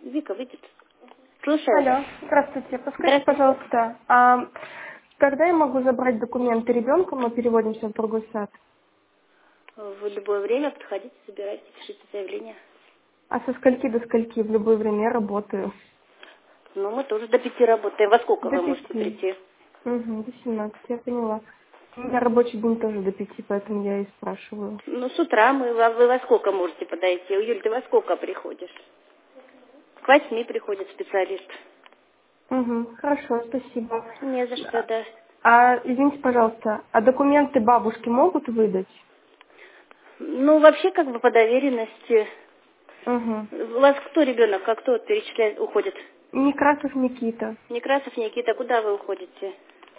Вика, выйдет. Слушаю вас. Алло, здравствуйте. Подскажите, Здравствуйте. пожалуйста, когда я могу забрать документы ребенка, мы переводимся в другой сад? В любое время подходите, собирайте, пишите заявление. А со скольки до скольки? В любое время я работаю. Ну, мы тоже до 5 работаем. Во сколько До вы можете 5. прийти? До 17, я поняла. У меня рабочий день тоже до 5, поэтому я и спрашиваю. Ну, с утра вы во сколько можете подойти? Юль, ты во сколько приходишь? К 8 приходит специалист. Хорошо, спасибо. Не за что, да. Извините, пожалуйста, а документы бабушке могут выдать? Ну, вообще, как бы по доверенности. Угу. У вас кто ребенок, как кто перечисляет, уходит? Некрасов Никита. Некрасов Никита, куда вы уходите?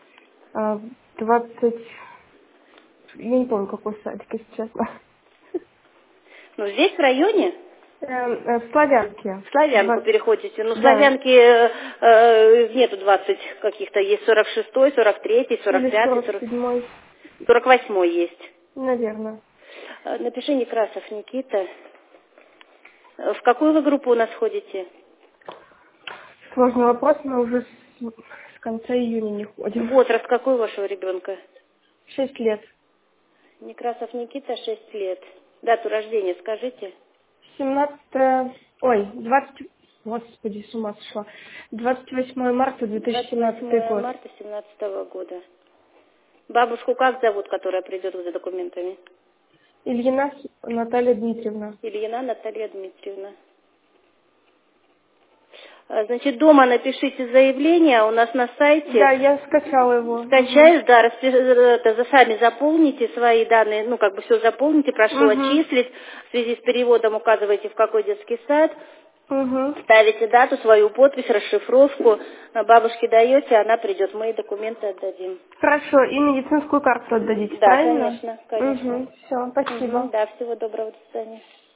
20... Я не помню, какой садик, если честно. Ну, здесь, в районе, В Славянке. в Славянку переходите. Ну, в Да. Славянке нету 20 каких-то, есть 46-й, 43-й, Или 45-й, 47-й. 48-й есть. Наверное. Напиши Некрасов Никита. В какую вы группу у нас ходите? Сложный вопрос, мы уже с конца июня не ходим. Возраст какой у вашего ребенка? 6 лет. Некрасов Никита, 6 лет. Дату рождения скажите. 17... Ой, 20... Господи, с ума сошла. 28 марта 2017 28 год. марта 2017 года. Бабушку как зовут, которая придет за документами? Ильина Наталья Дмитриевна. Ильина Наталья Дмитриевна. Значит, дома напишите заявление у нас на Да, сайте. я скачала его. Скачаешь, да, сами заполните свои данные, ну, как бы все заполните, прошу Угу. отчислить. В связи с переводом указывайте, в какой детский сад. Угу. Ставите дату, свою подпись, расшифровку. Бабушке даете, она придет, мы ей документы отдадим. Хорошо, и медицинскую карту отдадите, Да, правильно? конечно, конечно. Все, спасибо. Да, всего доброго, до свидания.